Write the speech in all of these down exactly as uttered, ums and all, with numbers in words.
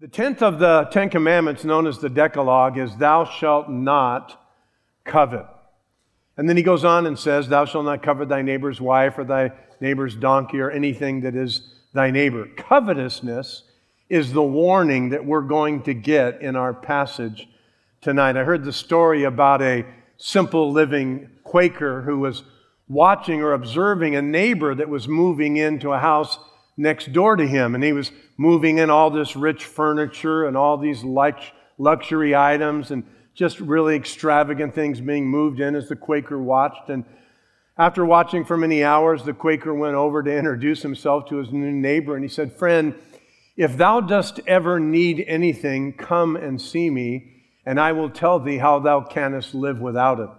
The tenth of the Ten Commandments, known as the Decalogue, is thou shalt not covet. And then he goes on and says, thou shalt not covet thy neighbor's wife or thy neighbor's donkey or anything that is thy neighbor. Covetousness is the warning that we're going to get in our passage tonight. I heard the story about a simple living Quaker who was watching or observing a neighbor that was moving into a house next door to him. And he was moving in all this rich furniture and all these lux- luxury items and just really extravagant things being moved in as the Quaker watched. And after watching for many hours, the Quaker went over to introduce himself to his new neighbor. And he said, friend, if thou dost ever need anything, come and see me, and I will tell thee how thou canst live without it.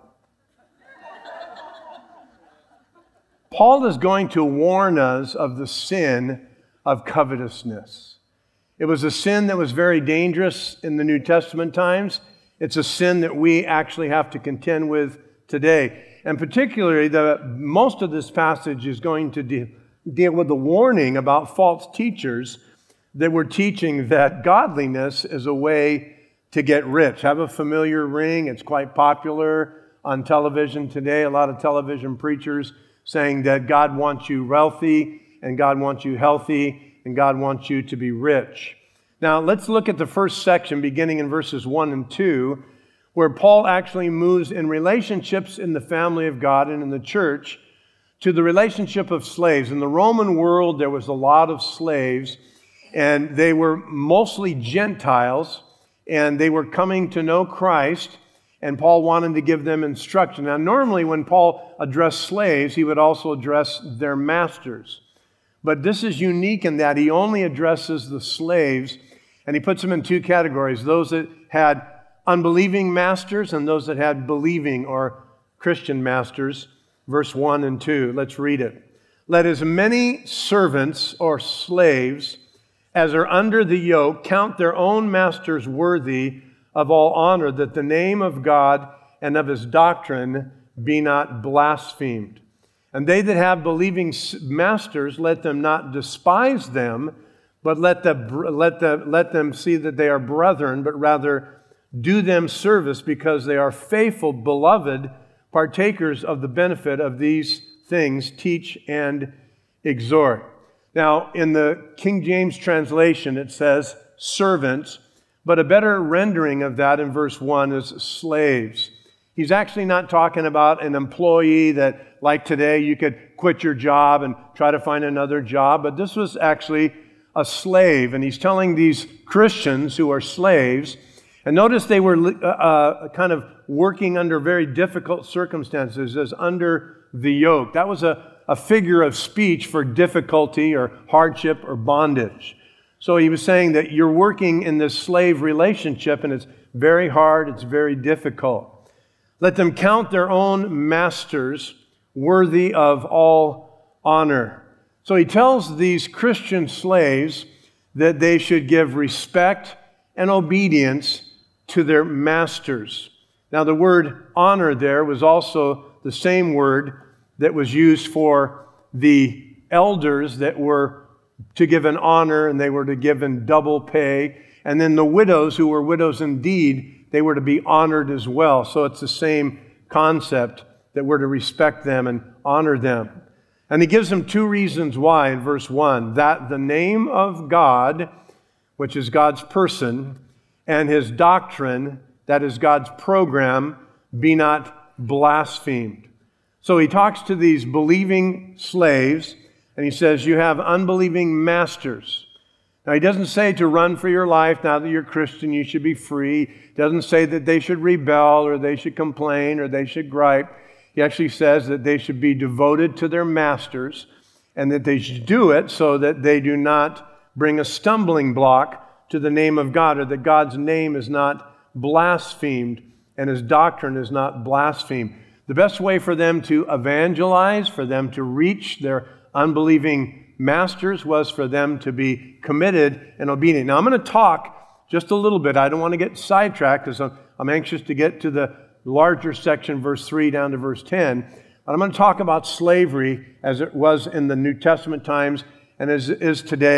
Paul is going to warn us of the sin of covetousness. It was a sin that was very dangerous in the New Testament times. It's a sin that we actually have to contend with today. And particularly, the most of this passage is going to de- deal with the warning about false teachers that were teaching that godliness is a way to get rich. Have a familiar ring. It's quite popular on television today. A lot of television preachers saying that God wants you wealthy, and God wants you healthy, and God wants you to be rich. Now, let's look at the first section, beginning in verses one and two, where Paul actually moves in relationships in the family of God and in the church to the relationship of slaves. In the Roman world, there was a lot of slaves, and they were mostly Gentiles, and they were coming to know Christ, and Paul wanted to give them instruction. Now, normally when Paul addressed slaves, he would also address their masters. But this is unique in that he only addresses the slaves, and he puts them in two categories, those that had unbelieving masters and those that had believing or Christian masters. Verse one and two, let's read it. Let as many servants or slaves as are under the yoke count their own masters worthy of all honor, that the name of God and of his doctrine be not blasphemed. And they that have believing masters, let them not despise them, but let, the, let, the, let them see that they are brethren, but rather do them service, because they are faithful, beloved, partakers of the benefit of these things, teach and exhort. Now, in the King James translation, it says servants, but a better rendering of that in verse one is slaves. He's actually not talking about an employee that, like today, you could quit your job and try to find another job, but this was actually a slave. And he's telling these Christians who are slaves, and notice they were uh, kind of working under very difficult circumstances, as under the yoke. That was a, a figure of speech for difficulty or hardship or bondage. So he was saying that you're working in this slave relationship, and it's very hard, it's very difficult. Let them count their own masters worthy of all honor. So he tells these Christian slaves that they should give respect and obedience to their masters. Now, the word honor there was also the same word that was used for the elders that were to give an honor, and they were to give in double pay. And then the widows, who were widows indeed, they were to be honored as well. So it's the same concept, that we're to respect them and honor them. And he gives them two reasons why in verse one, that the name of God, which is God's person, and his doctrine, that is God's program, be not blasphemed. So he talks to these believing slaves, and he says, you have unbelieving masters. Now, he doesn't say to run for your life. Now that you're Christian, you should be free. He doesn't say that they should rebel or they should complain or they should gripe. He actually says that they should be devoted to their masters, and that they should do it so that they do not bring a stumbling block to the name of God, or that God's name is not blasphemed and his doctrine is not blasphemed. The best way for them to evangelize, for them to reach their unbelieving masters, was for them to be committed and obedient. Now, I'm going to talk just a little bit. I don't want to get sidetracked, because I'm, I'm anxious to get to the larger section, verse three down to verse ten. But I'm going to talk about slavery as it was in the New Testament times and as it is today,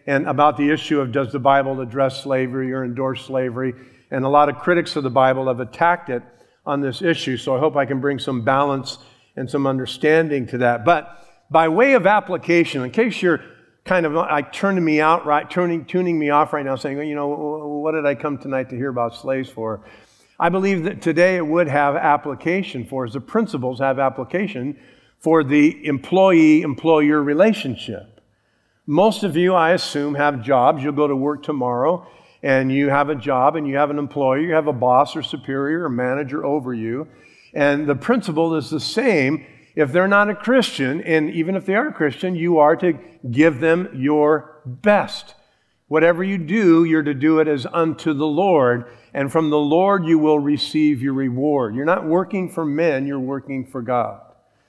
and about the issue of does the Bible address slavery or endorse slavery. And a lot of critics of the Bible have attacked it on this issue. So I hope I can bring some balance and some understanding to that. But by way of application, in case you're kind of like turning me out, right, turning, tuning me off right now, saying, you know, what did I come tonight to hear about slaves for? I believe that today it would have application for us. The principles have application for the employee-employer relationship. Most of you, I assume, have jobs. You'll go to work tomorrow, and you have a job, and you have an employer, you have a boss or superior or manager over you, and the principle is the same. If they're not a Christian, and even if they are a Christian, you are to give them your best. Whatever you do, you're to do it as unto the Lord, and from the Lord you will receive your reward. You're not working for men, you're working for God.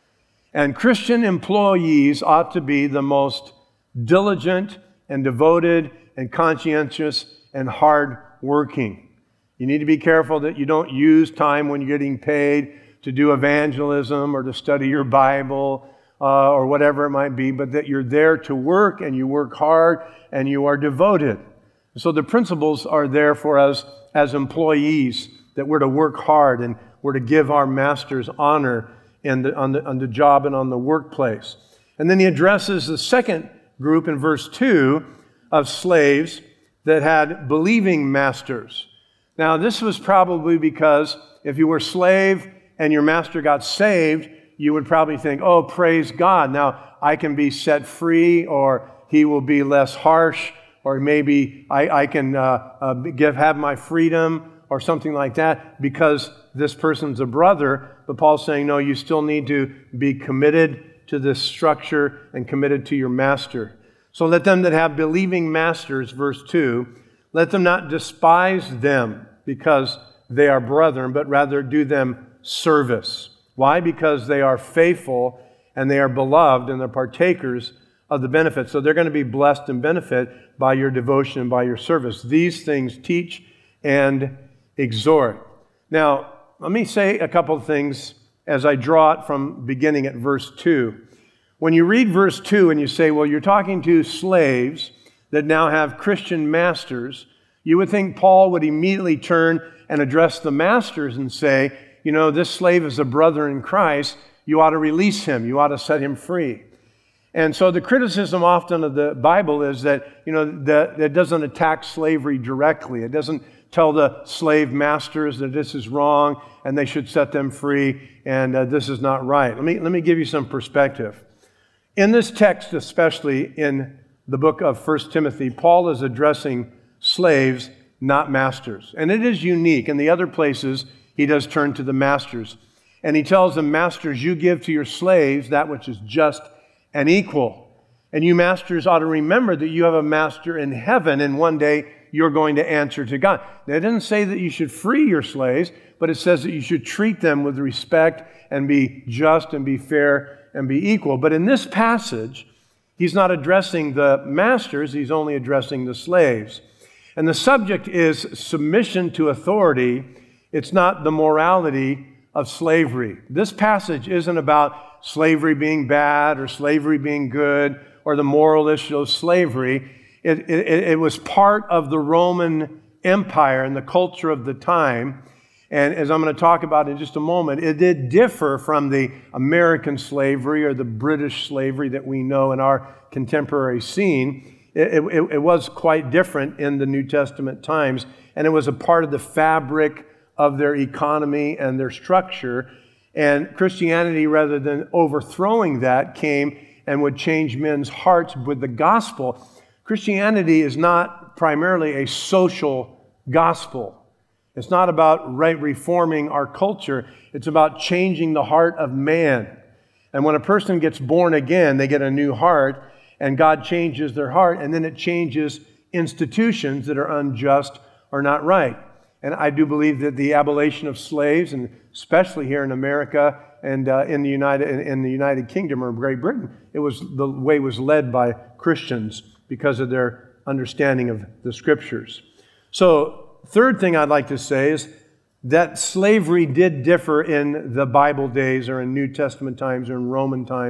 And Christian employees ought to be the most diligent and devoted and conscientious and hard-working. You need to be careful that you don't use time when you're getting paid to do evangelism or to study your Bible uh, or whatever it might be, but that you're there to work and you work hard and you are devoted. So the principles are there for us as employees, that we're to work hard and we're to give our masters honor in the, on, the, on the job and on the workplace. And then he addresses the second group in verse two of slaves that had believing masters. Now, this was probably because if you were a slave and your master got saved, you would probably think, oh, praise God, now I can be set free, or he will be less harsh, or maybe I, I can uh, uh, give have my freedom, or something like that, because this person's a brother. But Paul's saying, no, you still need to be committed to this structure and committed to your master. So let them that have believing masters, verse two, let them not despise them because they are brethren, but rather do them service. Why? Because they are faithful and they are beloved and they're partakers of the benefit. So they're going to be blessed and benefit by your devotion and by your service. These things teach and exhort. Now, let me say a couple of things as I draw it from beginning at verse two. When you read verse two and you say, well, you're talking to slaves that now have Christian masters, you would think Paul would immediately turn and address the masters and say, you know, this slave is a brother in Christ. You ought to release him. You ought to set him free. And so the criticism often of the Bible is that, you know, that it doesn't attack slavery directly. It doesn't tell the slave masters that this is wrong and they should set them free and uh, this is not right. Let me, let me give you some perspective. In this text, especially in the book of First Timothy, Paul is addressing slaves, not masters. And it is unique. In the other places, he does turn to the masters. And he tells them, masters, you give to your slaves that which is just and equal. And you masters ought to remember that you have a master in heaven, and one day you're going to answer to God. Now, it doesn't say that you should free your slaves, but it says that you should treat them with respect and be just and be fair and be equal. But in this passage, he's not addressing the masters, he's only addressing the slaves. And the subject is submission to authority. It's not the morality of slavery. This passage isn't about slavery being bad or slavery being good or the moral issue of slavery. It, it, it was part of the Roman Empire and the culture of the time. And as I'm going to talk about in just a moment, it did differ from the American slavery or the British slavery that we know in our contemporary scene. It, it, it was quite different in the New Testament times, and it was a part of the fabric of their economy and their structure. And Christianity, rather than overthrowing that, came and would change men's hearts with the gospel. Christianity is not primarily a social gospel. It's not about right reforming our culture. It's about changing the heart of man. And when a person gets born again, they get a new heart, and God changes their heart, and then it changes institutions that are unjust or not right. And I do believe that the abolition of slaves, and especially here in America and uh, in the United in, in the United Kingdom or Great Britain, it was the way was led by Christians because of their understanding of the Scriptures. So, third thing I'd like to say is that slavery did differ in the Bible days or in New Testament times or in Roman times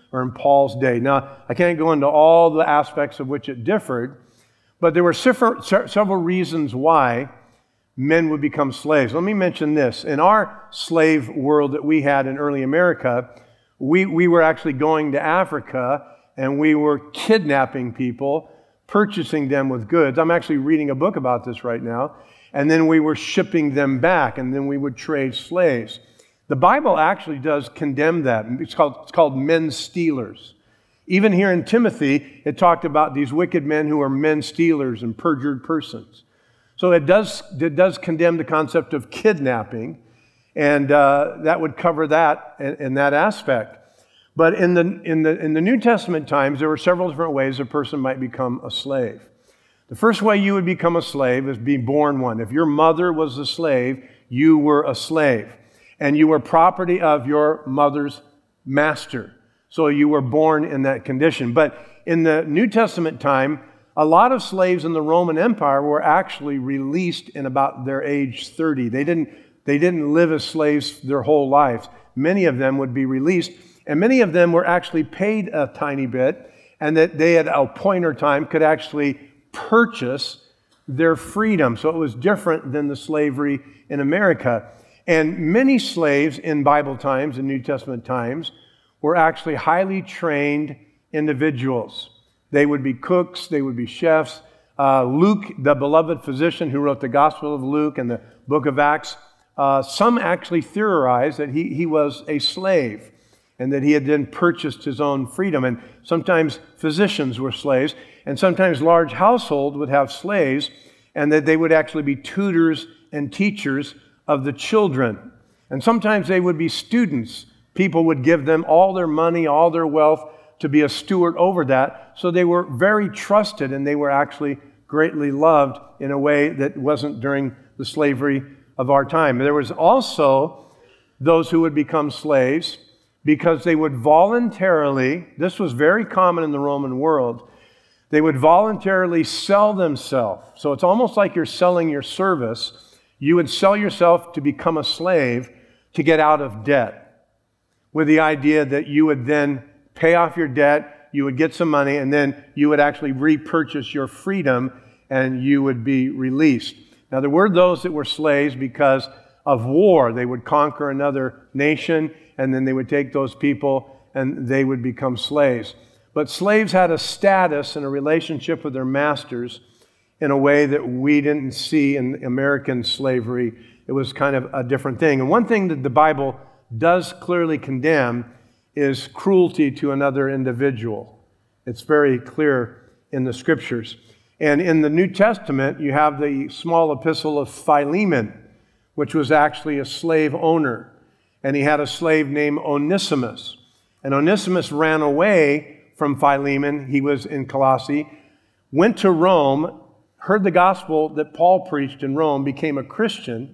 or in Paul's day. Now, I can't go into all the aspects of which it differed, but there were several reasons why men would become slaves. Let me mention this. In our slave world that we had in early America, we, we were actually going to Africa and we were kidnapping people, purchasing them with goods. I'm actually reading a book about this right now. And then we were shipping them back, and then we would trade slaves. The Bible actually does condemn that. It's called, it's called men stealers. Even here in Timothy, it talked about these wicked men who are men stealers and perjured persons. So it does, it does condemn the concept of kidnapping, and uh, that would cover that in, in that aspect. But in the, in, the, in the New Testament times, there were several different ways a person might become a slave. The first way you would become a slave is be born one. If your mother was a slave, you were a slave. And you were property of your mother's master. So you were born in that condition. But in the New Testament time, a lot of slaves in the Roman Empire were actually released in about their age thirty. They didn't, they didn't live as slaves their whole lives. Many of them would be released, and many of them were actually paid a tiny bit, and that they at a point or time could actually purchase their freedom. So it was different than the slavery in America. And many slaves in Bible times, in New Testament times, were actually highly trained individuals. They would be cooks, they would be chefs. Uh, Luke, the beloved physician who wrote the Gospel of Luke and the book of Acts, uh, some actually theorize that he, he was a slave and that he had then purchased his own freedom. And sometimes physicians were slaves, and sometimes large households would have slaves, and that they would actually be tutors and teachers of the children. And sometimes they would be students. People would give them all their money, all their wealth to be a steward over that. So they were very trusted, and they were actually greatly loved in a way that wasn't during the slavery of our time. There was also those who would become slaves because they would voluntarily, this was very common in the Roman world, they would voluntarily sell themselves. So it's almost like you're selling your service. You would sell yourself to become a slave to get out of debt, with the idea that you would then pay off your debt, you would get some money, and then you would actually repurchase your freedom and you would be released. Now, there were those that were slaves because of war. They would conquer another nation, and then they would take those people and they would become slaves. But slaves had a status and a relationship with their masters in a way that we didn't see in American slavery. It was kind of a different thing. And one thing that the Bible does clearly condemn is cruelty to another individual. It's very clear in the Scriptures. And in the New Testament, you have the small epistle of Philemon, which was actually a slave owner. And he had a slave named Onesimus. And Onesimus ran away from Philemon. He was in Colossae, went to Rome, heard the gospel that Paul preached in Rome, became a Christian.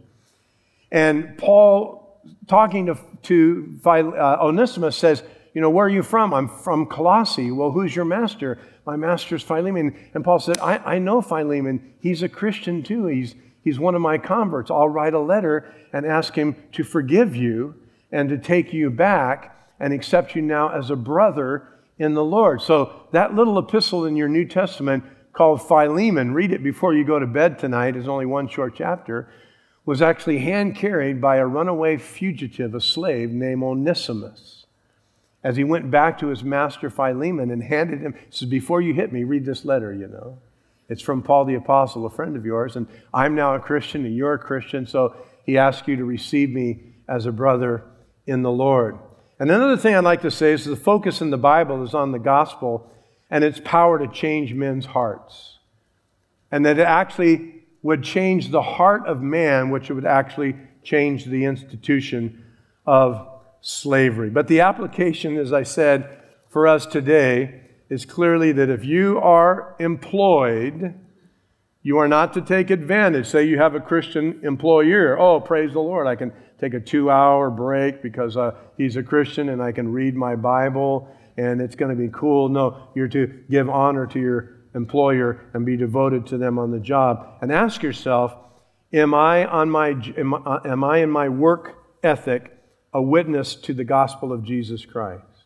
And Paul, talking to, to uh, Onesimus, says, you know, where are you from? I'm from Colossae. Well, who's your master? My master's Philemon. And Paul said, I, I know Philemon. He's a Christian too. He's, he's one of my converts. I'll write a letter and ask him to forgive you and to take you back and accept you now as a brother in the Lord. So that little epistle in your New Testament called Philemon, read it before you go to bed tonight, is only one short chapter, was actually hand-carried by a runaway fugitive, a slave named Onesimus. As he went back to his master Philemon and handed him, he says, before you hit me, read this letter, you know. It's from Paul the Apostle, a friend of yours, and I'm now a Christian and you're a Christian, so he asks you to receive me as a brother in the Lord. And another thing I'd like to say is the focus in the Bible is on the gospel and its power to change men's hearts. And that it actually would change the heart of man, which would actually change the institution of slavery. But the application, as I said, for us today is clearly that if you are employed, you are not to take advantage. Say you have a Christian employer. Oh, praise the Lord, I can take a two-hour break because uh, he's a Christian and I can read my Bible and it's going to be cool. No, you're to give honor to your employer and be devoted to them on the job. And ask yourself, am I on my am I, am I in my work ethic a witness to the gospel of Jesus Christ?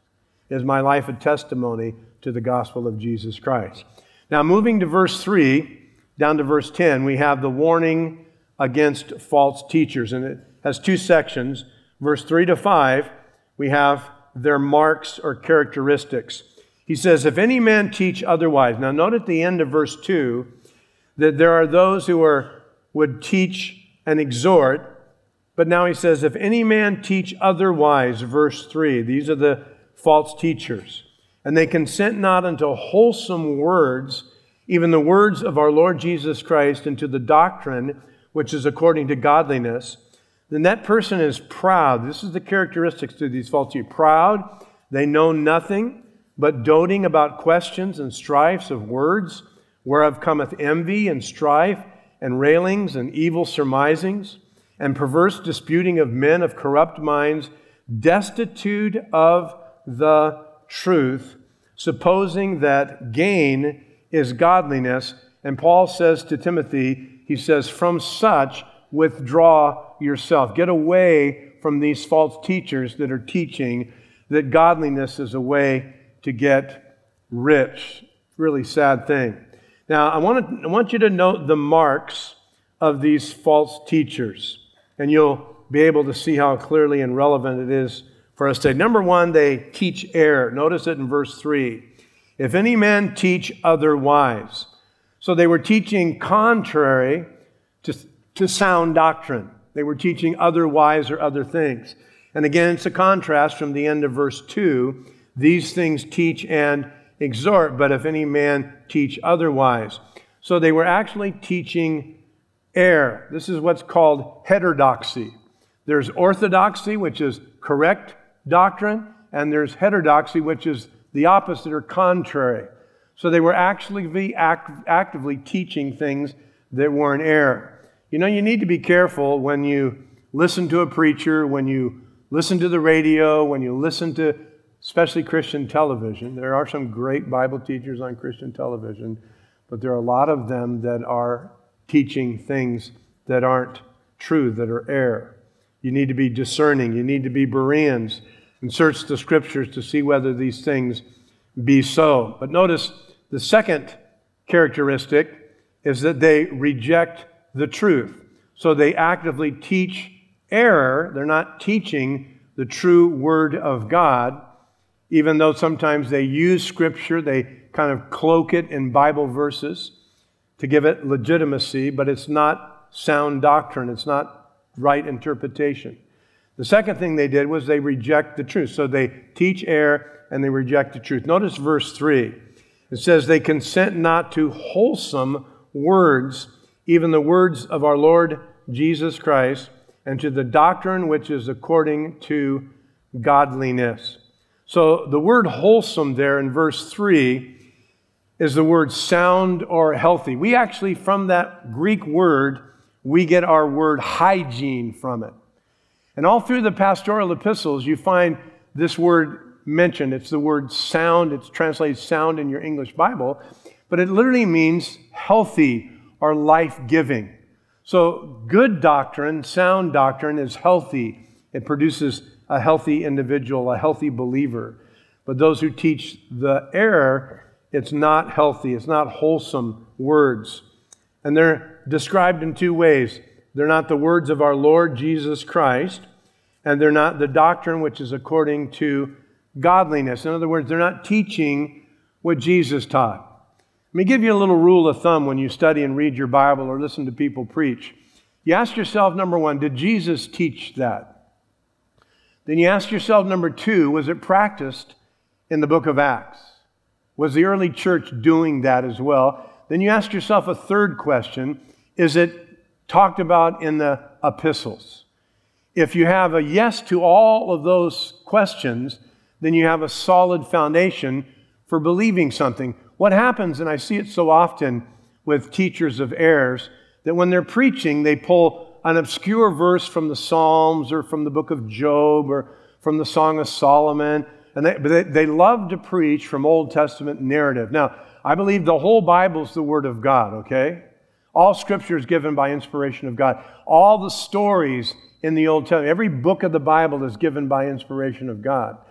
is my life a testimony to the gospel of Jesus Christ? Now, moving to verse three, down to verse ten, we have the warning against false teachers. And it has two sections. Verse three to five, we have their marks or characteristics. He says, if any man teach otherwise. Now, note at the end of verse two that there are those who are would teach and exhort. But now he says, if any man teach otherwise, verse three, these are the false teachers. And they consent not unto wholesome words, even the words of our Lord Jesus Christ, and to the doctrine which is according to godliness, then that person is proud. This is the characteristics to these false teachers. Proud, they know nothing, but doting about questions and strifes of words, whereof cometh envy and strife, and railings and evil surmisings, and perverse disputing of men of corrupt minds, destitute of the truth, supposing that gain is godliness. And Paul says to Timothy, he says, from such withdraw yourself. Get away from these false teachers that are teaching that godliness is a way to get rich. Really sad thing. Now, I want to, I want you to note the marks of these false teachers, and you'll be able to see how clearly and relevant it is for us today. Number one, they teach error. Notice it in verse three. If any man teach otherwise. So they were teaching contrary to, to sound doctrine. They were teaching otherwise or other things. And again, it's a contrast from the end of verse two. These things teach and exhort, but if any man teach otherwise. So they were actually teaching error. This is what's called heterodoxy. There's orthodoxy, which is correct doctrine, and there's heterodoxy, which is the opposite or contrary. So they were actually act, actively teaching things that were in error. You know, you need to be careful when you listen to a preacher, when you listen to the radio, when you listen to especially Christian television. There are some great Bible teachers on Christian television, but there are a lot of them that are teaching things that aren't true, that are error. You need to be discerning. You need to be Bereans and search the Scriptures to see whether these things be so. But notice the second characteristic is that they reject the truth. So they actively teach error. They're not teaching the true Word of God. Even though sometimes they use Scripture, they kind of cloak it in Bible verses to give it legitimacy, but it's not sound doctrine. It's not right interpretation. The second thing they did was they reject the truth. So they teach error and they reject the truth. Notice verse three. It says, they consent not to wholesome words, even the words of our Lord Jesus Christ, and to the doctrine which is according to godliness. So the word wholesome there in verse three is the word sound or healthy. We actually, from that Greek word, we get our word hygiene from it. And all through the pastoral epistles, you find this word mentioned. It's the word sound. It's translated sound in your English Bible, but it literally means healthy or life-giving. So good doctrine, sound doctrine is healthy. It produces a healthy individual, a healthy believer. But those who teach the error, it's not healthy. It's not wholesome words. And they're described in two ways. They're not the words of our Lord Jesus Christ, and they're not the doctrine which is according to godliness. In other words, they're not teaching what Jesus taught. Let me give you a little rule of thumb when you study and read your Bible or listen to people preach. You ask yourself, number one, did Jesus teach that? Then you ask yourself, number two, was it practiced in the book of Acts? Was the early church doing that as well? Then you ask yourself a third question, is it talked about in the epistles? If you have a yes to all of those questions, then you have a solid foundation for believing something. What happens, and I see it so often with teachers of errors, that when they're preaching, they pull an obscure verse from the Psalms or from the book of Job or from the Song of Solomon, and they, but they, they love to preach from Old Testament narrative. Now, I believe the whole Bible is the Word of God, okay? All Scripture is given by inspiration of God. All the stories in the Old Testament, every book of the Bible is given by inspiration of God.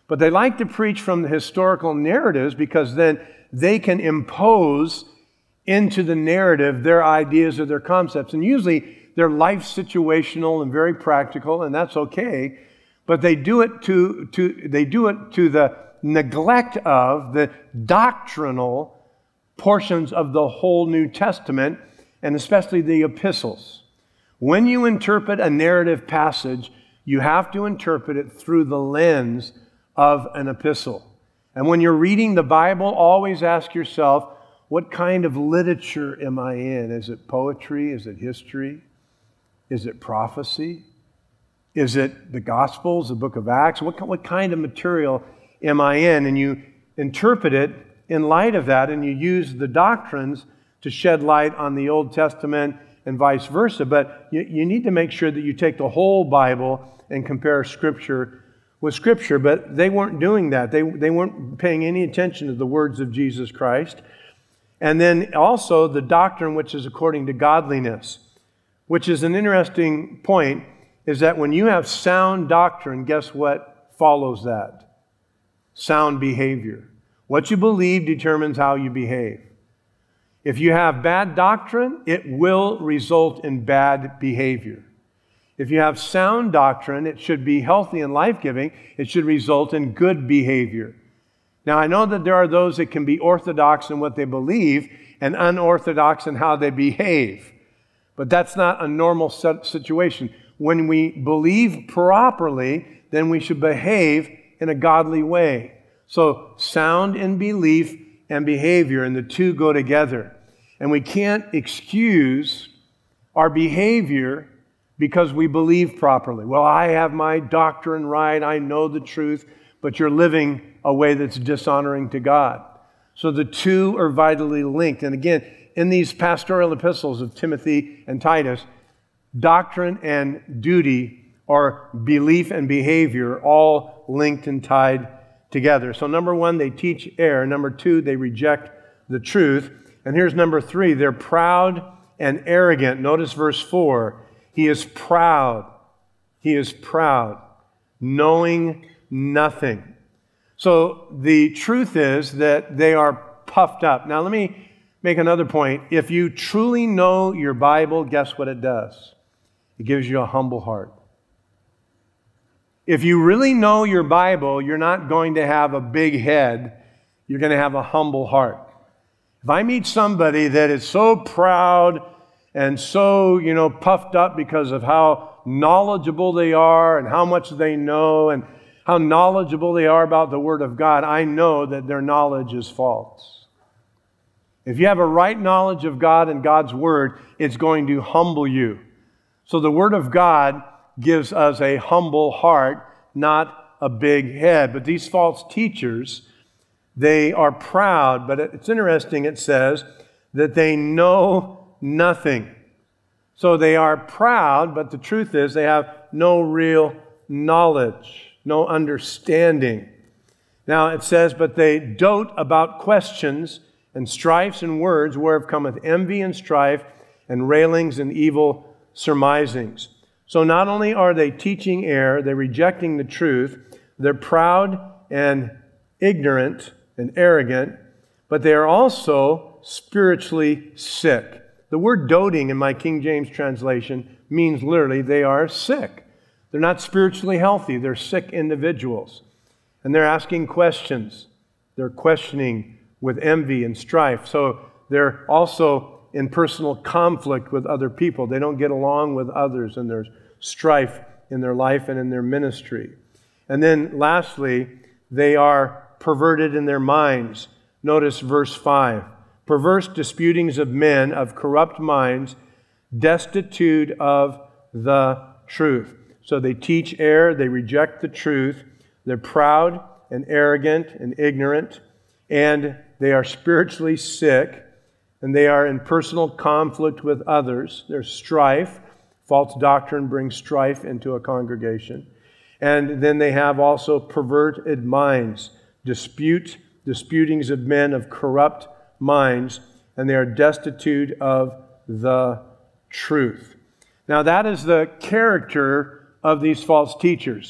But they like to preach from the historical narratives because then they can impose into the narrative their ideas or their concepts. And usually they're life situational and very practical, and that's okay. But they do it to, to they do it to the neglect of the doctrinal portions of the whole New Testament, and especially the epistles. When you interpret a narrative passage, you have to interpret it through the lens of an epistle. And when you're reading the Bible, always ask yourself, what kind of literature am I in? Is it poetry? Is it history? Is it prophecy? Is it the Gospels, the book of Acts? What, what kind of material am I in? And you interpret it in light of that, and you use the doctrines to shed light on the Old Testament and vice versa. But you, you need to make sure that you take the whole Bible and compare Scripture with Scripture. But they weren't doing that. They, they weren't paying any attention to the words of Jesus Christ. And then also the doctrine which is according to godliness, which is an interesting point, is that when you have sound doctrine, guess what follows that? Sound behavior. What you believe determines how you behave. If you have bad doctrine, it will result in bad behavior. If you have sound doctrine, it should be healthy and life-giving. It should result in good behavior. Now, I know that there are those that can be orthodox in what they believe and unorthodox in how they behave. But that's not a normal situation. When we believe properly, then we should behave in a godly way. So sound in belief and behavior, and the two go together. And we can't excuse our behavior because we believe properly. Well, I have my doctrine right, I know the truth, but you're living a way that's dishonoring to God. So the two are vitally linked. And again, in these pastoral epistles of Timothy and Titus, doctrine and duty are belief and behavior all linked and tied together. So number one, they teach error. Number two, they reject the truth. And here's number three, they're proud and arrogant. Notice verse four. He is proud. He is proud, knowing nothing. So the truth is that they are puffed up. Now let me make another point. If you truly know your Bible, guess what it does? It gives you a humble heart. If you really know your Bible, you're not going to have a big head. You're going to have a humble heart. If I meet somebody that is so proud and so, you know, puffed up because of how knowledgeable they are and how much they know and how knowledgeable they are about the Word of God, I know that their knowledge is false. If you have a right knowledge of God and God's Word, it's going to humble you. So the Word of God gives us a humble heart, not a big head. But these false teachers, they are proud. But it's interesting, it says that they know nothing. So they are proud, but the truth is they have no real knowledge, no understanding. Now it says, but they dote about questions and strifes and words, whereof cometh envy and strife and railings and evil surmisings. So not only are they teaching error, they're rejecting the truth, they're proud and ignorant and arrogant, but they are also spiritually sick. The word doting in my King James translation means literally they are sick. They're not spiritually healthy, they're sick individuals. And they're asking questions. They're questioning with envy and strife. So they're also in personal conflict with other people. They don't get along with others, and there's strife in their life and in their ministry. And then lastly, they are perverted in their minds. Notice verse five. Perverse disputings of men of corrupt minds, destitute of the truth. So they teach error, they reject the truth, they're proud and arrogant and ignorant, and they are spiritually sick, and they are in personal conflict with others. There's strife. False doctrine brings strife into a congregation. And then they have also perverted minds, dispute, disputings of men of corrupt minds, and they are destitute of the truth. Now that is the character of these false teachers.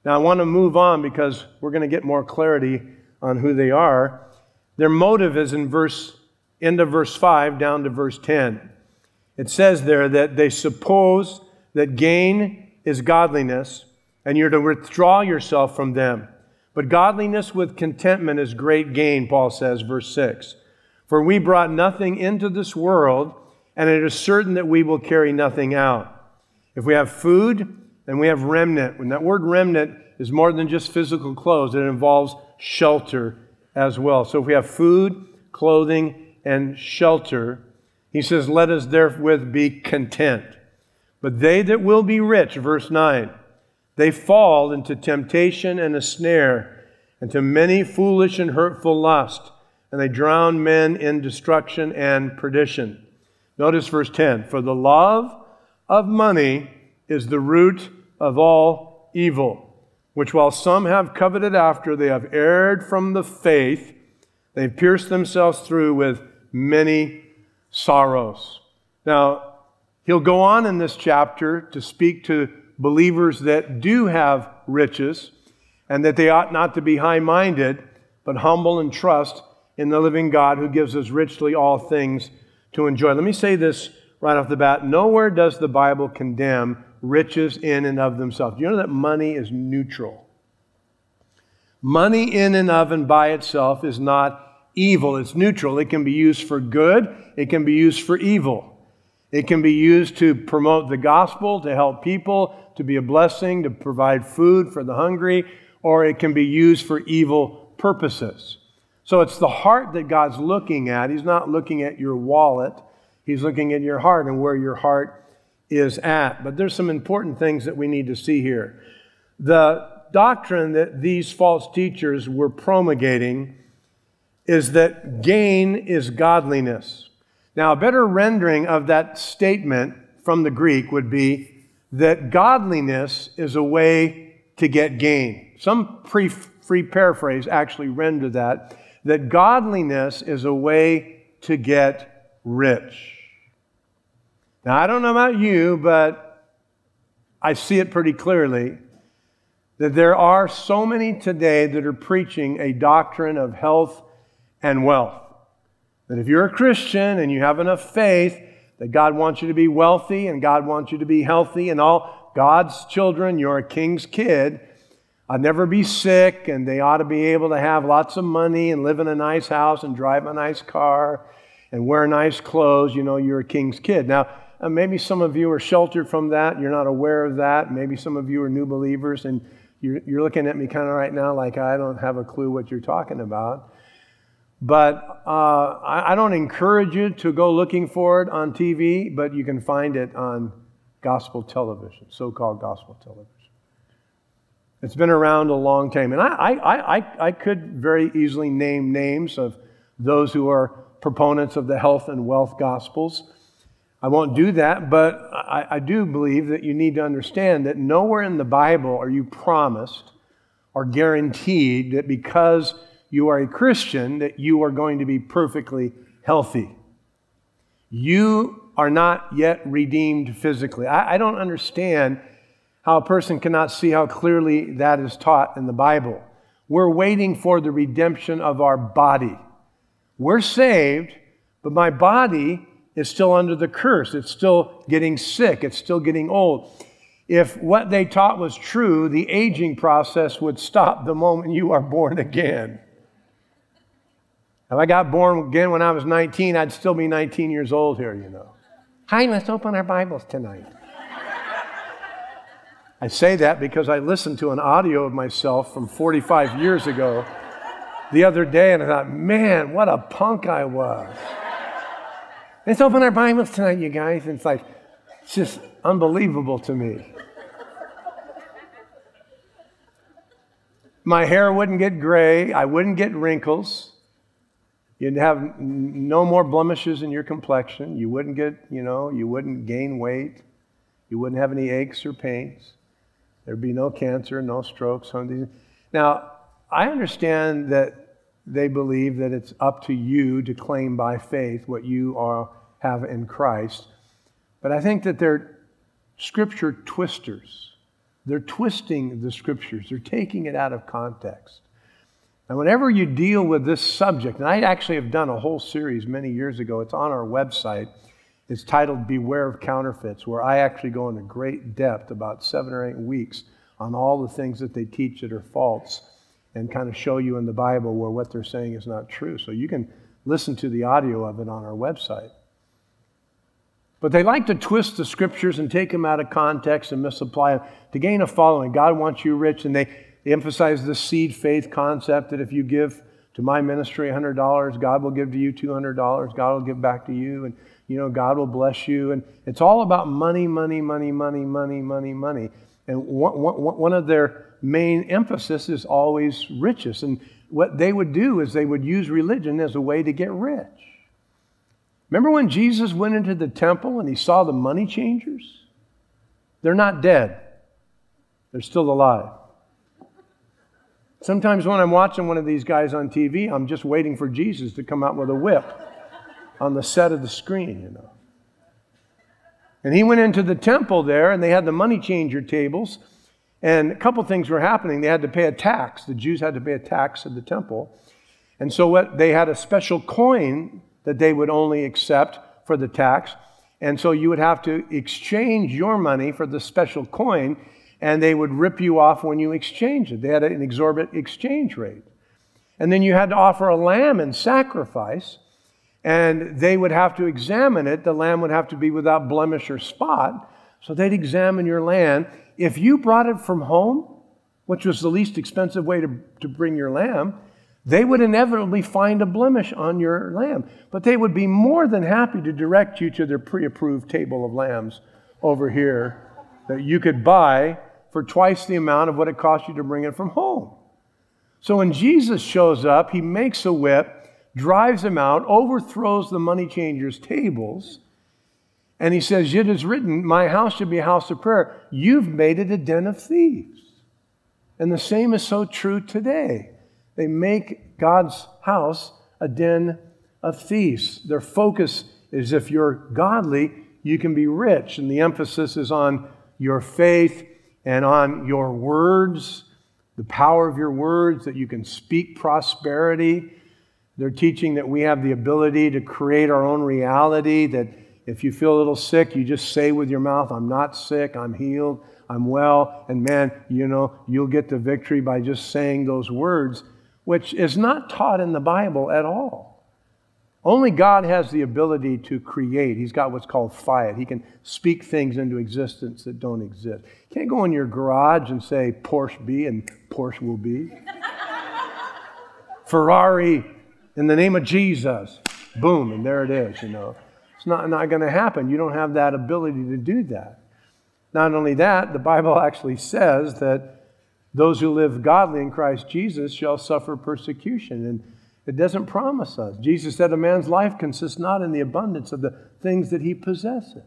Now, I want to move on because we're going to get more clarity on who they are. Their motive is in verse, end of verse five down to verse ten. It says there that they suppose that gain is godliness, and you're to withdraw yourself from them. But godliness with contentment is great gain, Paul says, verse six. For we brought nothing into this world, and it is certain that we will carry nothing out. If we have food, then we have remnant. When that word remnant is more than just physical clothes, it involves shelter as well. So if we have food, clothing, and shelter, he says, let us therewith be content. But they that will be rich, verse nine, they fall into temptation and a snare, and to many foolish and hurtful lusts, and they drown men in destruction and perdition. Notice verse ten, for the love of money is the root of all evil, which while some have coveted after, they have erred from the faith, they've pierced themselves through with many sorrows. Now, he'll go on in this chapter to speak to believers that do have riches, and that they ought not to be high-minded, but humble and trust in the living God who gives us richly all things to enjoy. Let me say this right off the bat. Nowhere does the Bible condemn riches in and of themselves. Do you know that money is neutral? Money in and of and by itself is not evil. It's neutral. It can be used for good. It can be used for evil. It can be used to promote the gospel, to help people, to be a blessing, to provide food for the hungry, or it can be used for evil purposes. So it's the heart that God's looking at. He's not looking at your wallet. He's looking at your heart and where your heart is at. But there's some important things that we need to see here. The doctrine that these false teachers were promulgating is that gain is godliness. Now, a better rendering of that statement from the Greek would be that godliness is a way to get gain. Some pre- free paraphrase actually render that, that godliness is a way to get rich. Now, I don't know about you, but I see it pretty clearly that there are so many today that are preaching a doctrine of health and wealth. That if you're a Christian and you have enough faith, that God wants you to be wealthy and God wants you to be healthy, and all God's children, you're a king's kid, I'd never be sick, and they ought to be able to have lots of money and live in a nice house and drive a nice car and wear nice clothes. You know, you're a king's kid. Now, uh, maybe some of you are sheltered from that. You're not aware of that. Maybe some of you are new believers, and you're, you're looking at me kind of right now like I don't have a clue what you're talking about. But uh, I, I don't encourage you to go looking for it on T V, but you can find it on gospel television, so-called gospel television. It's been around a long time. And I, I, I, I could very easily name names of those who are proponents of the health and wealth gospels. I won't do that, but I, I do believe that you need to understand that nowhere in the Bible are you promised or guaranteed that because you are a Christian that you are going to be perfectly healthy. You are not yet redeemed physically. I, I don't understand how a person cannot see how clearly that is taught in the Bible. We're waiting for the redemption of our body. We're saved, but my body is still under the curse. It's still getting sick. It's still getting old. If what they taught was true, the aging process would stop the moment you are born again. If I got born again when I was nineteen, I'd still be nineteen years old here, you know. Hi, let's open our Bibles tonight. I say that because I listened to an audio of myself from forty-five years ago the other day, and I thought, man, what a punk I was. Let's open our Bibles tonight, you guys. And it's like, it's just unbelievable to me. My hair wouldn't get gray. I wouldn't get wrinkles. You'd have no more blemishes in your complexion. You wouldn't get, you know, you wouldn't gain weight. You wouldn't have any aches or pains. There'd be no cancer, no strokes. Now, I understand that they believe that it's up to you to claim by faith what you are, have in Christ. But I think that they're scripture twisters. They're twisting the scriptures. They're taking it out of context. And whenever you deal with this subject, and I actually have done a whole series many years ago, it's on our website. It's titled Beware of Counterfeits, where I actually go into great depth, about seven or eight weeks, on all the things that they teach that are false and kind of show you in the Bible where what they're saying is not true. So you can listen to the audio of it on our website. But they like to twist the scriptures and take them out of context and misapply them to gain a following. God wants you rich, and they emphasize the seed faith concept that if you give to my ministry one hundred dollars, God will give to you two hundred dollars. God will give back to you, and you know God will bless you. And it's all about money, money, money, money, money, money, money. And one, one, one of their main emphasis is always riches. And what they would do is they would use religion as a way to get rich. Remember when Jesus went into the temple and he saw the money changers? They're not dead. They're still alive. Sometimes when I'm watching one of these guys on T V, I'm just waiting for Jesus to come out with a whip on the set of the screen, you know. And he went into the temple there, and they had the money changer tables, and a couple things were happening. They had to pay a tax. The Jews had to pay a tax at the temple. And so what they had a special coin that they would only accept for the tax. And so you would have to exchange your money for the special coin, and they would rip you off when you exchanged it. They had an exorbitant exchange rate. And then you had to offer a lamb in sacrifice, and they would have to examine it. The lamb would have to be without blemish or spot. So they'd examine your lamb. If you brought it from home, which was the least expensive way to, to bring your lamb, they would inevitably find a blemish on your lamb. But they would be more than happy to direct you to their pre-approved table of lambs over here that you could buy for twice the amount of what it cost you to bring it from home. So when Jesus shows up, he makes a whip, drives them out, overthrows the money changers' tables, and he says, "It is written, my house should be a house of prayer. You've made it a den of thieves." And the same is so true today. They make God's house a den of thieves. Their focus is if you're godly, you can be rich. And the emphasis is on your faith and on your words, the power of your words, that you can speak prosperity. They're teaching that we have the ability to create our own reality, that if you feel a little sick, you just say with your mouth, "I'm not sick, I'm healed, I'm well." And man, you know, you'll get the victory by just saying those words, which is not taught in the Bible at all. Only God has the ability to create. He's got what's called fiat. He can speak things into existence that don't exist. You can't go in your garage and say, "Porsche be," and Porsche will be. Ferrari, in the name of Jesus. Boom, and there it is, you know. It's not, not going to happen. You don't have that ability to do that. Not only that, the Bible actually says that those who live godly in Christ Jesus shall suffer persecution. And it doesn't promise us. Jesus said a man's life consists not in the abundance of the things that he possesses.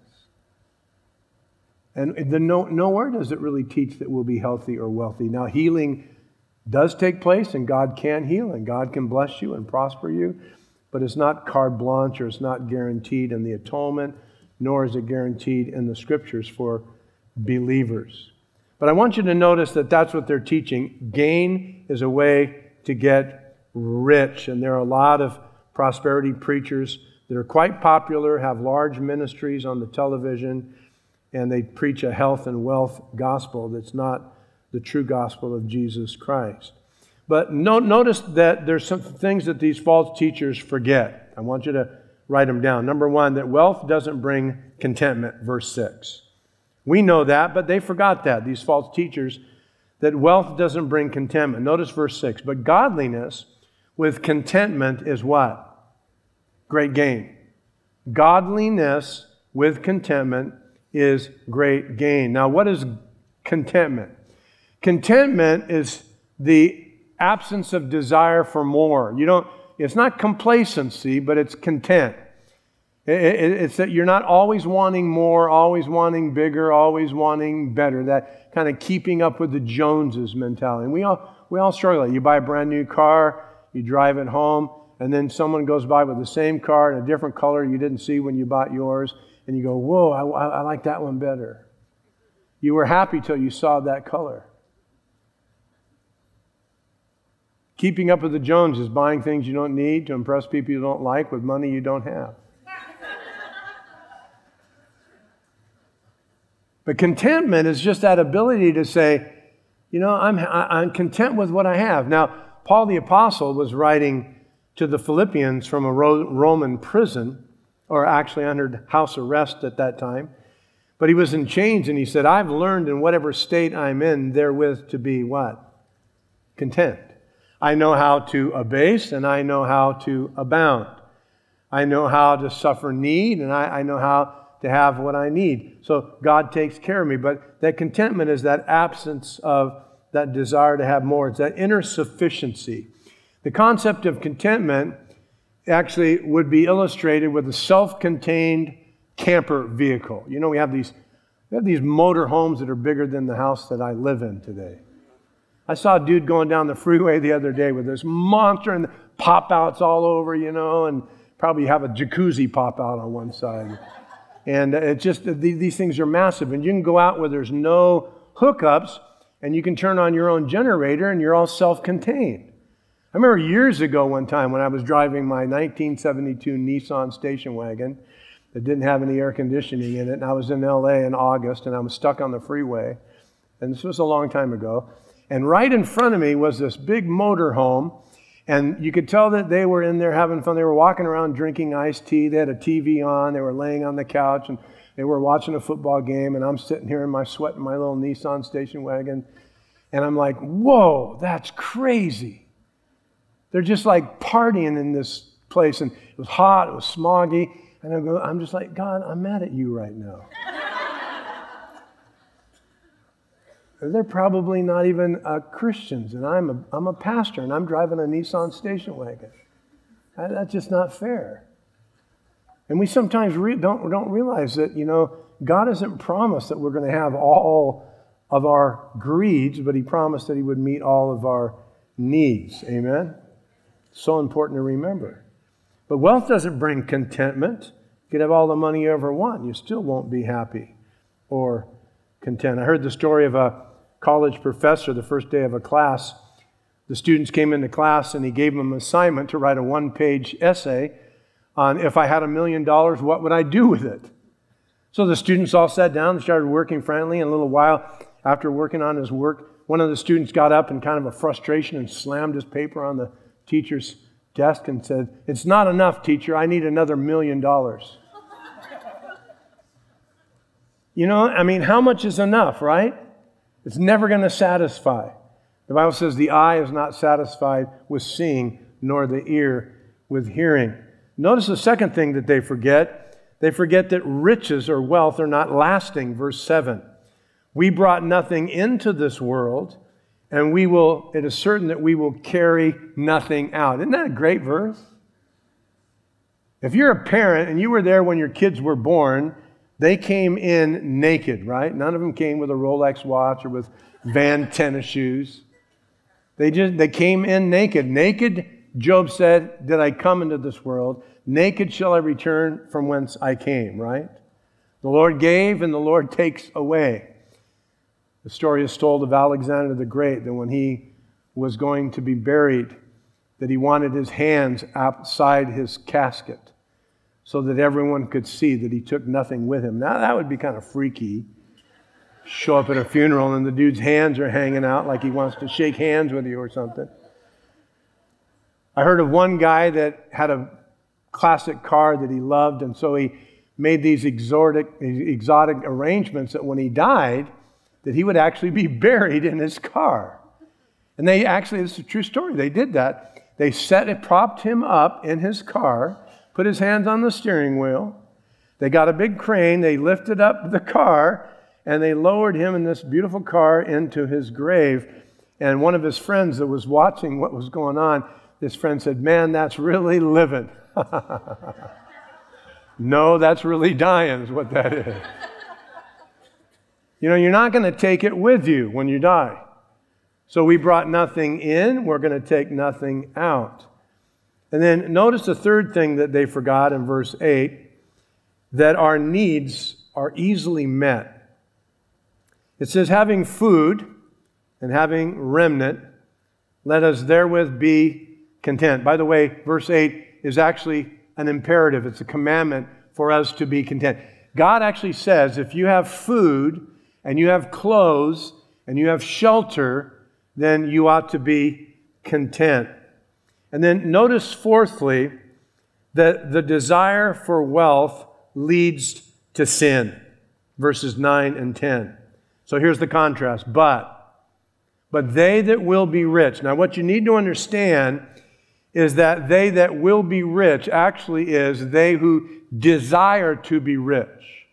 And the no, nowhere does it really teach that we'll be healthy or wealthy. Now, healing does take place, and God can heal, and God can bless you and prosper you. But it's not carte blanche, or it's not guaranteed in the atonement, nor is it guaranteed in the scriptures for believers. But I want you to notice that that's what they're teaching. Gain is a way to get rich. And there are a lot of prosperity preachers that are quite popular, have large ministries on the television, and they preach a health and wealth gospel that's not the true gospel of Jesus Christ. But no, notice that there's some things that these false teachers forget. I want you to write them down. Number one, that wealth doesn't bring contentment, verse six. We know that, but they forgot that, these false teachers, that wealth doesn't bring contentment. Notice verse six. But godliness with contentment is what? Great gain. Godliness with contentment is great gain. Now, what is contentment? Contentment is the absence of desire for more. You don't, it's not complacency, but it's content. It's that you're not always wanting more, always wanting bigger, always wanting better. That kind of keeping up with the Joneses mentality. And we all we all struggle. You buy a brand new car, you drive it home, and then someone goes by with the same car in a different color you didn't see when you bought yours, and you go, "Whoa, I, I like that one better." You were happy till you saw that color. Keeping up with the Joneses, buying things you don't need to impress people you don't like with money you don't have. But contentment is just that ability to say, you know, I'm, I'm content with what I have. Now, Paul the Apostle was writing to the Philippians from a Roman prison, or actually under house arrest at that time. But he was in chains, and he said, I've learned in whatever state I'm in therewith to be what? Content. I know how to abase, and I know how to abound. I know how to suffer need, and I, I know how to have what I need. So God takes care of me. But that contentment is that absence of that desire to have more. It's that inner sufficiency. The concept of contentment actually would be illustrated with a self-contained camper vehicle. You know, we have these we have these motor homes that are bigger than the house that I live in today. I saw a dude going down the freeway the other day with this monster and pop-outs all over, you know, and probably have a jacuzzi pop-out on one side. And it's just, these things are massive. And you can go out where there's no hookups, and you can turn on your own generator, and you're all self-contained. I remember years ago one time when I was driving my nineteen seventy-two Nissan station wagon that didn't have any air conditioning in it, and I was in L A in August, and I was stuck on the freeway. And this was a long time ago. And right in front of me was this big motor home, and you could tell that they were in there having fun. They were walking around drinking iced tea. They had a T V on. They were laying on the couch, and they were watching a football game, and I'm sitting here in my sweat in my little Nissan station wagon, and I'm like, whoa, that's crazy. They're just like partying in this place, and it was hot, it was smoggy, and I go, I'm just like, God, I'm mad at you right now. They're probably not even uh, Christians, and I'm a, I'm a pastor, and I'm driving a Nissan station wagon. That's just not fair. And we sometimes re- don't, don't realize that, you know, God hasn't promised that we're going to have all of our greeds, but He promised that He would meet all of our needs. Amen? So important to remember. But wealth doesn't bring contentment. You could have all the money you ever want, and you still won't be happy or content. I heard the story of a college professor the first day of a class. The students came into class, and he gave them an assignment to write a one-page essay on, if I had a million dollars, what would I do with it? So the students all sat down and started working frantically, and a little while after working on his work, one of the students got up in kind of a frustration and slammed his paper on the teacher's desk and said, "It's not enough, teacher. I need another million dollars." You know, I mean, how much is enough, right? It's never going to satisfy. The Bible says the eye is not satisfied with seeing, nor the ear with hearing. Notice the second thing that they forget. They forget that riches or wealth are not lasting. Verse seven. We brought nothing into this world, and we will, it is certain that we will carry nothing out. Isn't that a great verse? If you're a parent and you were there when your kids were born, they came in naked, right? None of them came with a Rolex watch or with Van tennis shoes. They just they came in naked. Naked, Job said, did I come into this world. Naked shall I return from whence I came, right? The Lord gave and the Lord takes away. The story is told of Alexander the Great, that when he was going to be buried, that he wanted his hands outside his casket, so that everyone could see that he took nothing with him. Now, that would be kind of freaky. Show up at a funeral and the dude's hands are hanging out like he wants to shake hands with you or something. I heard of one guy that had a classic car that he loved, and so he made these exotic, exotic arrangements that when he died, that he would actually be buried in his car. And they actually, this is a true story, they did that. They set it, propped him up in his car, put his hands on the steering wheel. They got a big crane. They lifted up the car, and they lowered him in this beautiful car into his grave. And one of his friends that was watching what was going on, this friend said, "Man, that's really living." No, that's really dying is what that is. You know, you're not going to take it with you when you die. So we brought nothing in. We're going to take nothing out. And then notice the third thing that they forgot in verse eight, that our needs are easily met. It says, having food and having remnant, let us therewith be content. By the way, verse eight is actually an imperative. It's a commandment for us to be content. God actually says, if you have food and you have clothes and you have shelter, then you ought to be content. And then notice fourthly, that the desire for wealth leads to sin. Verses nine and ten. So here's the contrast. But, but they that will be rich. Now what you need to understand is that they that will be rich actually is they who desire to be rich.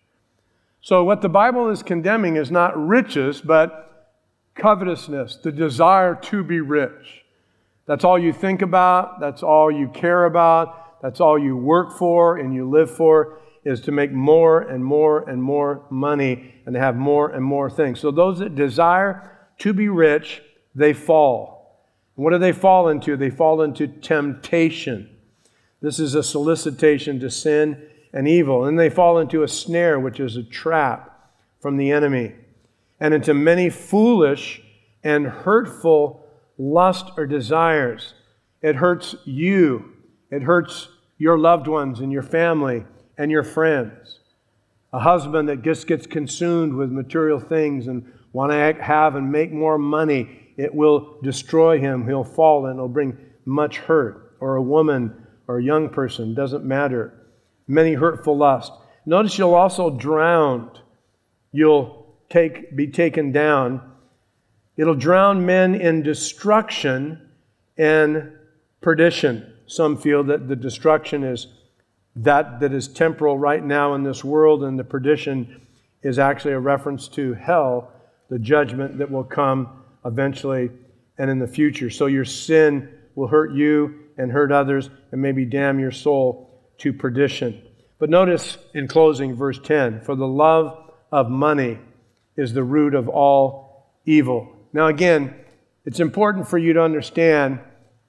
So what the Bible is condemning is not riches, but covetousness, the desire to be rich. That's all you think about. That's all you care about. That's all you work for and you live for, is to make more and more and more money and to have more and more things. So those that desire to be rich, they fall. And what do they fall into? They fall into temptation. This is a solicitation to sin and evil. And they fall into a snare, which is a trap from the enemy, and into many foolish and hurtful lust or desires. It hurts you. It hurts your loved ones and your family and your friends. A husband that just gets consumed with material things and want to have and make more money, it will destroy him. He'll fall and it'll bring much hurt. Or a woman or a young person, doesn't matter. Many hurtful lusts. Notice you'll also drown. You'll take be taken down. It'll drown men in destruction and perdition. Some feel that the destruction is that that is temporal right now in this world, and the perdition is actually a reference to hell, the judgment that will come eventually and in the future. So your sin will hurt you and hurt others and maybe damn your soul to perdition. But notice in closing verse ten, for the love of money is the root of all evil. Now again, it's important for you to understand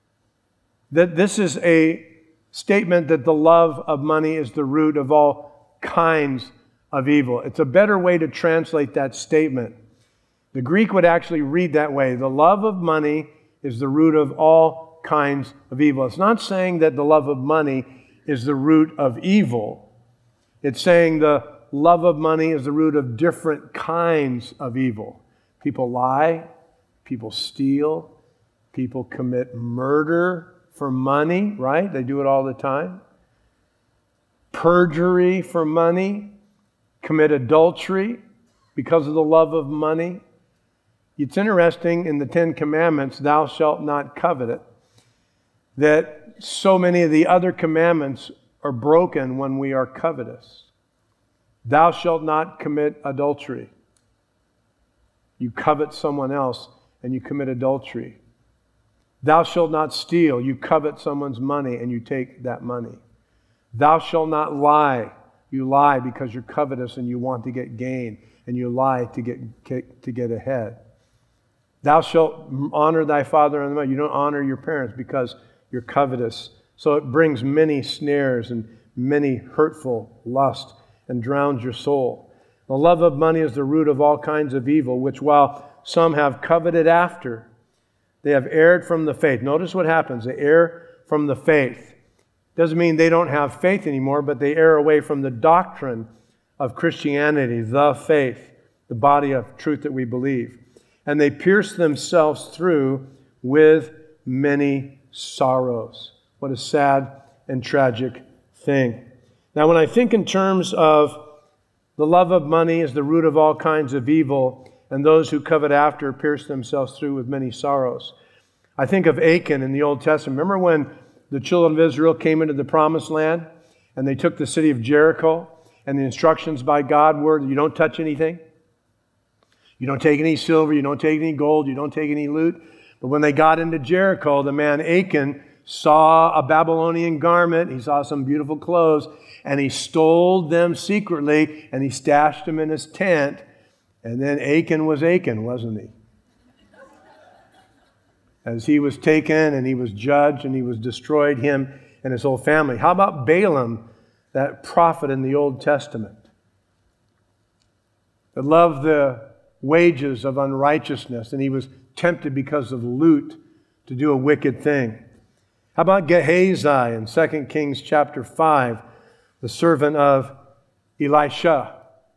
that this is a statement that the love of money is the root of all kinds of evil. It's a better way to translate that statement. The Greek would actually read that way. The love of money is the root of all kinds of evil. It's not saying that the love of money is the root of evil. It's saying the love of money is the root of different kinds of evil. People lie, people steal, people commit murder for money, right? They do it all the time. Perjury for money, commit adultery because of the love of money. It's interesting in the Ten Commandments, thou shalt not covet, that so many of the other commandments are broken when we are covetous. Thou shalt not commit adultery. You covet someone else and you commit adultery. Thou shalt not steal. You covet someone's money and you take that money. Thou shalt not lie. You lie because you're covetous and you want to get gain, and you lie to get, get to get ahead. Thou shalt honor thy father and mother. You don't honor your parents because you're covetous. So it brings many snares and many hurtful lusts and drowns your soul. The love of money is the root of all kinds of evil, which while some have coveted after, they have erred from the faith. Notice what happens. They err from the faith. Doesn't mean they don't have faith anymore, but they err away from the doctrine of Christianity, the faith, the body of truth that we believe. And they pierce themselves through with many sorrows. What a sad and tragic thing. Now, when I think in terms of the love of money is the root of all kinds of evil, and those who covet after pierce themselves through with many sorrows, I think of Achan in the Old Testament. Remember when the children of Israel came into the promised land and they took the city of Jericho, and the instructions by God were, you don't touch anything. You don't take any silver, you don't take any gold, you don't take any loot. But when they got into Jericho, the man Achan saw a Babylonian garment, he saw some beautiful clothes, and he stole them secretly, and he stashed them in his tent. And then Achan was Achan, wasn't he? As he was taken and he was judged and he was destroyed, him and his whole family. How about Balaam, that prophet in the Old Testament, that loved the wages of unrighteousness, and he was tempted because of loot to do a wicked thing. How about Gehazi in Second Kings chapter five, the servant of Elisha?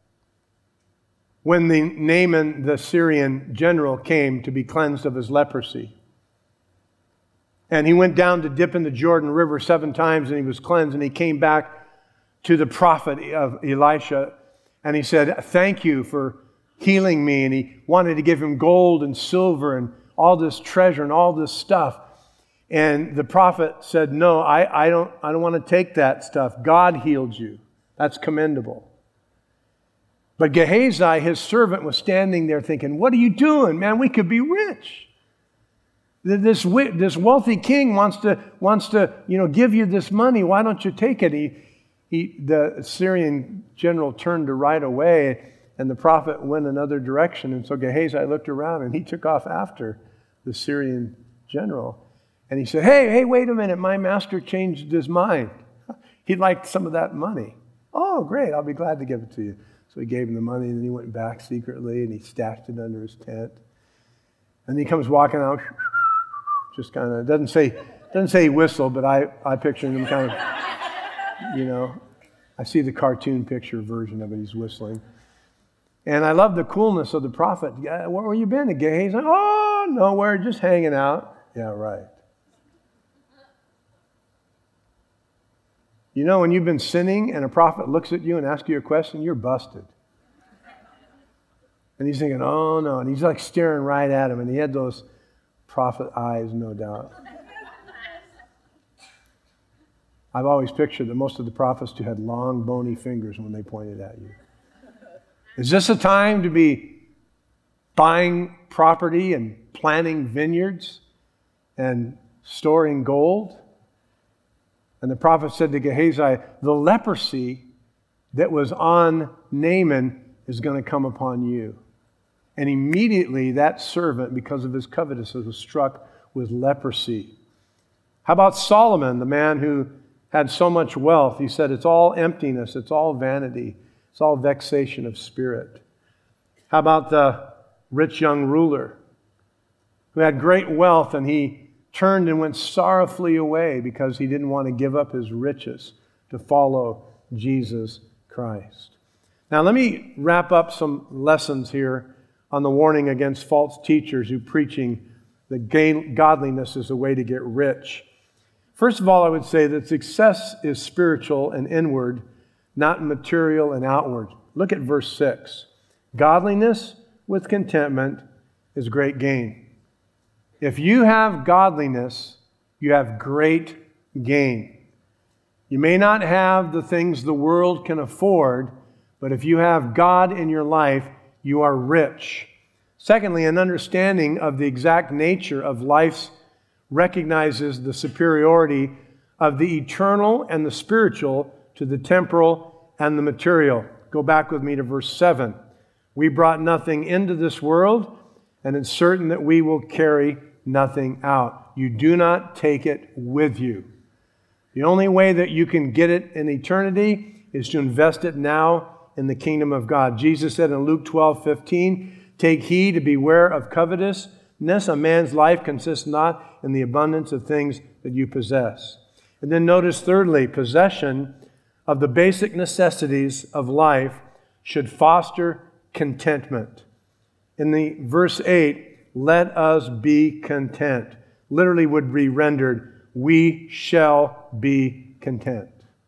When the Naaman, the Syrian general, came to be cleansed of his leprosy, and he went down to dip in the Jordan River seven times, and he was cleansed, and he came back to the prophet of Elisha, and he said, "Thank you for healing me." And he wanted to give him gold and silver and all this treasure and all this stuff. And the prophet said, "No, I, I don't I don't want to take that stuff. God healed you. That's commendable." But Gehazi, his servant, was standing there thinking, "What are you doing, man? We could be rich. This, this wealthy king wants to, wants to you know, give you this money. Why don't you take it?" He, he, the Syrian general turned to ride away, and the prophet went another direction. And so Gehazi looked around, and he took off after the Syrian general. And he said, hey, hey, wait a minute. My master changed his mind. He liked some of that money. "Oh, great. I'll be glad to give it to you." So he gave him the money, and then he went back secretly, and he stashed it under his tent. And he comes walking out, just kind of, doesn't say doesn't say he whistled, but I, I picture him kind of, you know, I see the cartoon picture version of it. He's whistling. And I love the coolness of the prophet. "Yeah, where were you been at Gehazi?" "Oh, nowhere, just hanging out." "Yeah, right." You know, when you've been sinning and a prophet looks at you and asks you a question, you're busted. And he's thinking, "Oh, no." And he's like staring right at him. And he had those prophet eyes, no doubt. I've always pictured that most of the prophets too had long, bony fingers when they pointed at you. Is this a time to be buying property and planting vineyards and storing gold? And the prophet said to Gehazi, "The leprosy that was on Naaman is going to come upon you." And immediately that servant, because of his covetousness, was struck with leprosy. How about Solomon, the man who had so much wealth? He said, "It's all emptiness, it's all vanity, it's all vexation of spirit." How about the rich young ruler who had great wealth, and he turned and went sorrowfully away because he didn't want to give up his riches to follow Jesus Christ? Now, let me wrap up some lessons here on the warning against false teachers who preaching that godliness is a way to get rich. First of all, I would say that success is spiritual and inward, not material and outward. Look at verse six. "Godliness with contentment is great gain." If you have godliness, you have great gain. You may not have the things the world can afford, but if you have God in your life, you are rich. Secondly, an understanding of the exact nature of life recognizes the superiority of the eternal and the spiritual to the temporal and the material. Go back with me to verse seven. "We brought nothing into this world, and it's certain that we will carry nothing out." You do not take it with you. The only way that you can get it in eternity is to invest it now in the kingdom of God. Jesus said in Luke twelve fifteen, "Take heed to beware of covetousness. A man's life consists not in the abundance of things that you possess." And then notice thirdly, possession of the basic necessities of life should foster contentment. In the verse eight, "Let us be content," literally would be rendered, "We shall be content."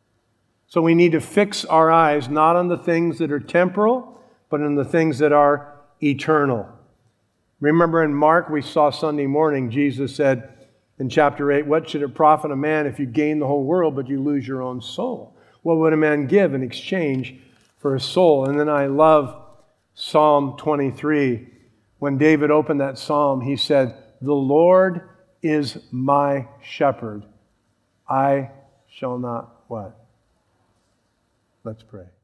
So we need to fix our eyes not on the things that are temporal, but on the things that are eternal. Remember in Mark, we saw Sunday morning, Jesus said in chapter eight, "What should it profit a man if you gain the whole world, but you lose your own soul? What would a man give in exchange for his soul?" And then I love Psalm twenty-three. When David opened that psalm, he said, "The Lord is my shepherd. I shall not" what? Let's pray.